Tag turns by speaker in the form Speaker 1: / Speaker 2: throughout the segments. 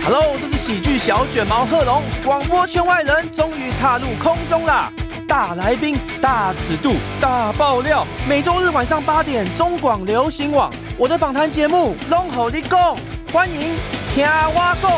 Speaker 1: Hello， 这是喜剧小卷毛贺龙，广播圈外人终于踏入空中啦！大来宾、大尺度、大爆料，每周日晚上8点，中广流行网，我的访谈节目《拢予你讲》，欢迎听我讲。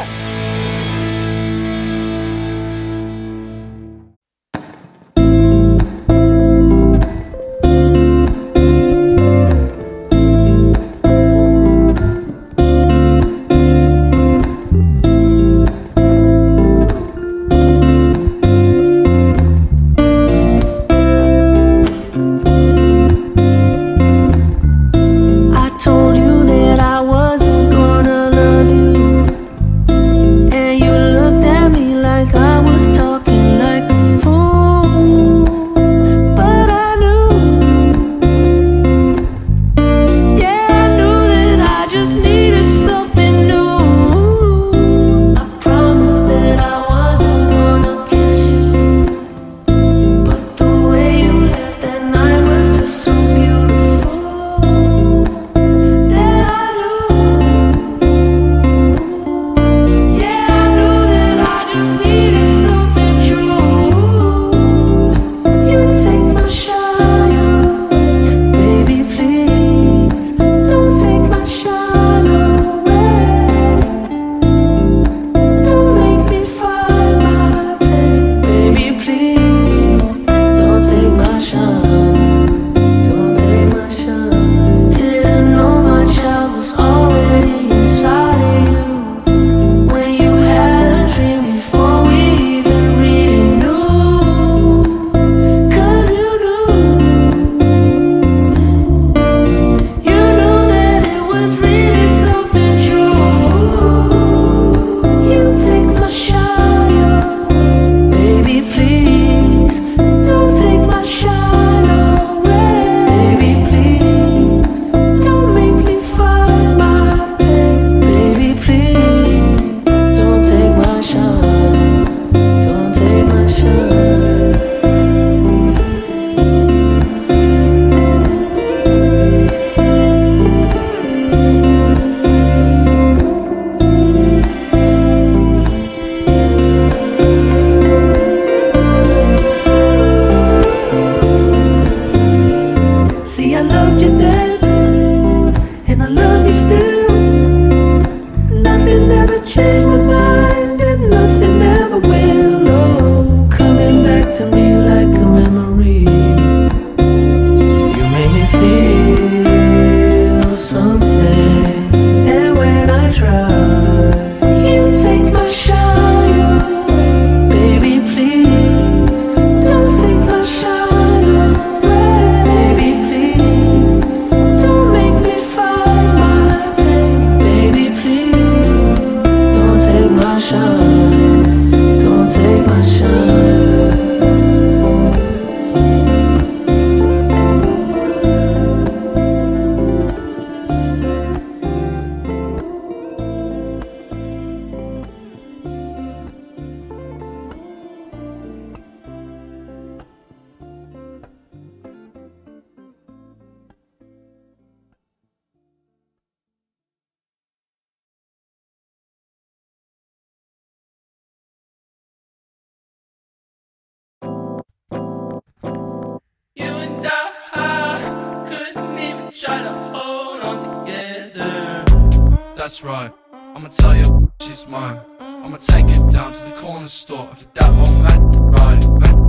Speaker 2: Try to hold on together. That's right, I'ma tell you she's mine. I'ma take it down to the corner store. If that old man's right,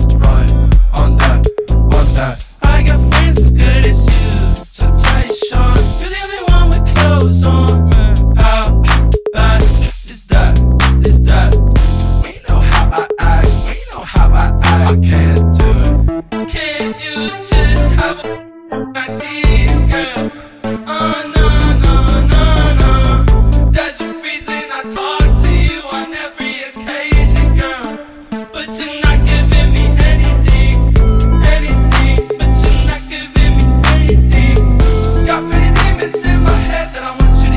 Speaker 2: on that, on that. I got friends as good as you, so tight, Sean. You're the only one with clothes on, man. How bad is that? Is that? We know how I act, we know how I act. I can't do it. Can't you just have a idea, girl? Oh no, no, no, no. There's a reason I talk to you on every occasion, girl. But you're not giving me anything, anything. But you're not giving me anything. Got many demons in my head that I want you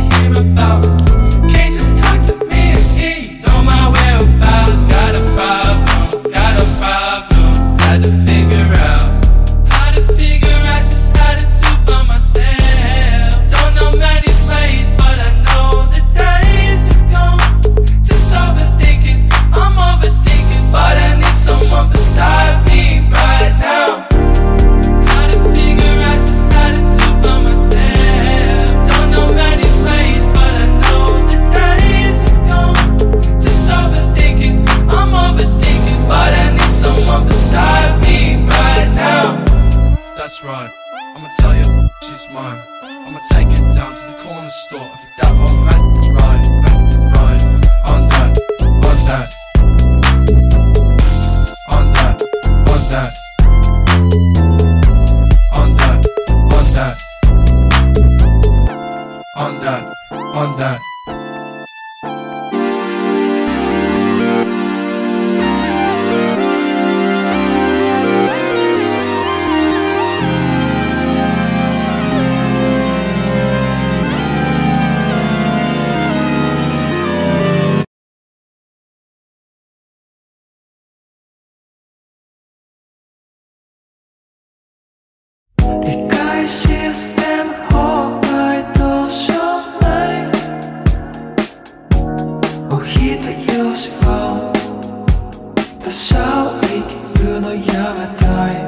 Speaker 3: よしを多少生きるのやめたい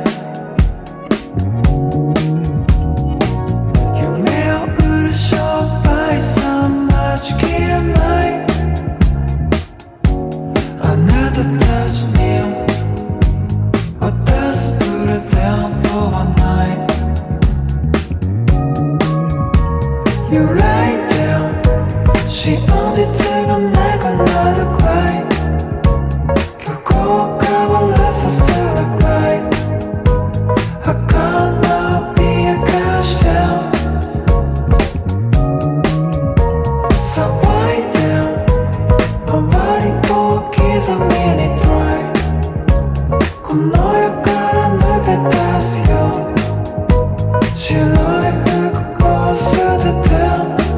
Speaker 3: 夢を売る商売さ待ちきれないあなたたちに渡すプレゼントはない You lay down 信じてがなくなるくらい今日こう変わらさせるくらい儚びかして 騒いで周りを刻みに try この世から抜け出すよ白い服を捨てて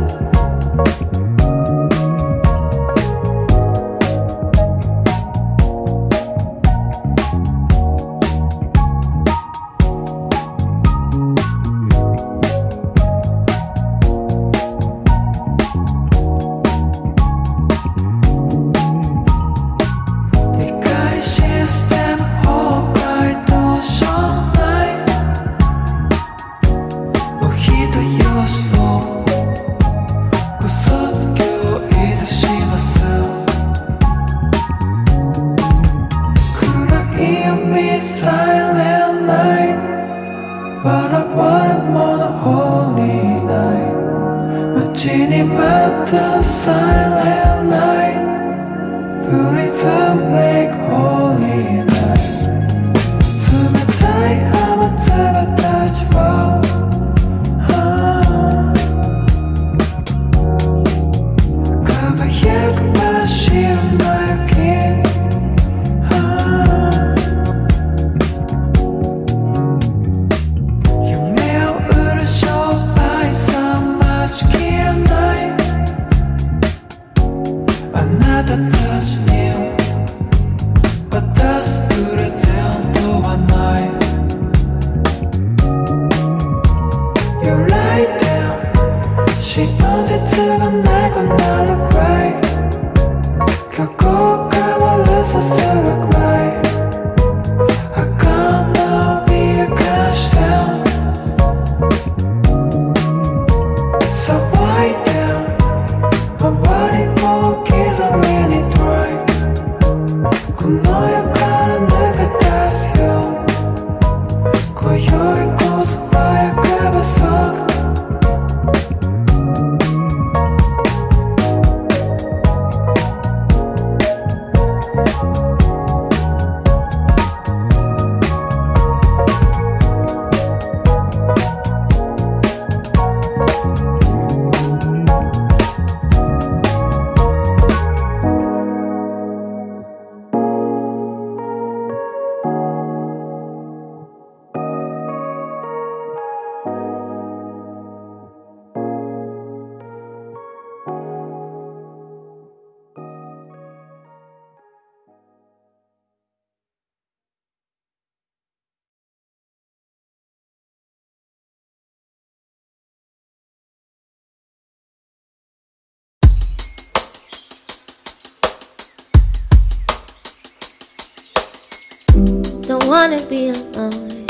Speaker 4: Don't wanna be alone,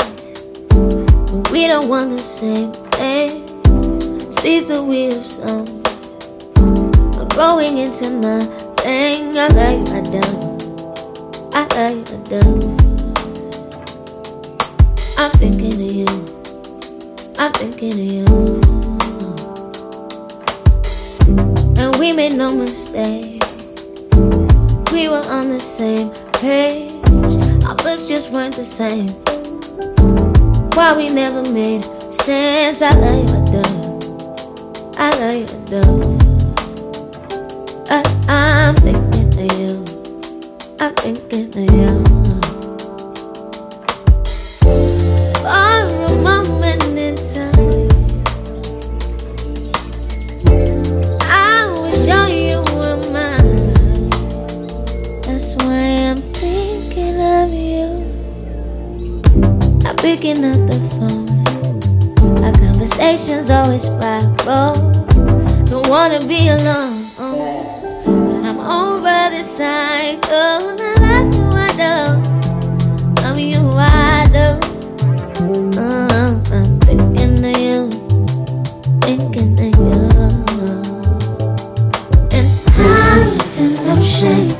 Speaker 4: but we don't want the same things. Seeds that we have sown are growing into nothing. I love you, I don't. I love you, I don't. I'm thinking of you. I'm thinking of you. And we made no mistake. We were on the same page. Our books just weren't the same. Why we never made sense. I love you, I don't. I love you, I don't. I'm thinking of you. I'm thinking of you. For a moment in time, I wish all you were mine. That's why I'm thinking of you. I'm picking up the phone. Our conversations always spiral. Don't wanna be alone, but I'm over this. this cycle. I love you, I do. Love you, I do. I'm thinking of you, thinking of you. And I live in no shame.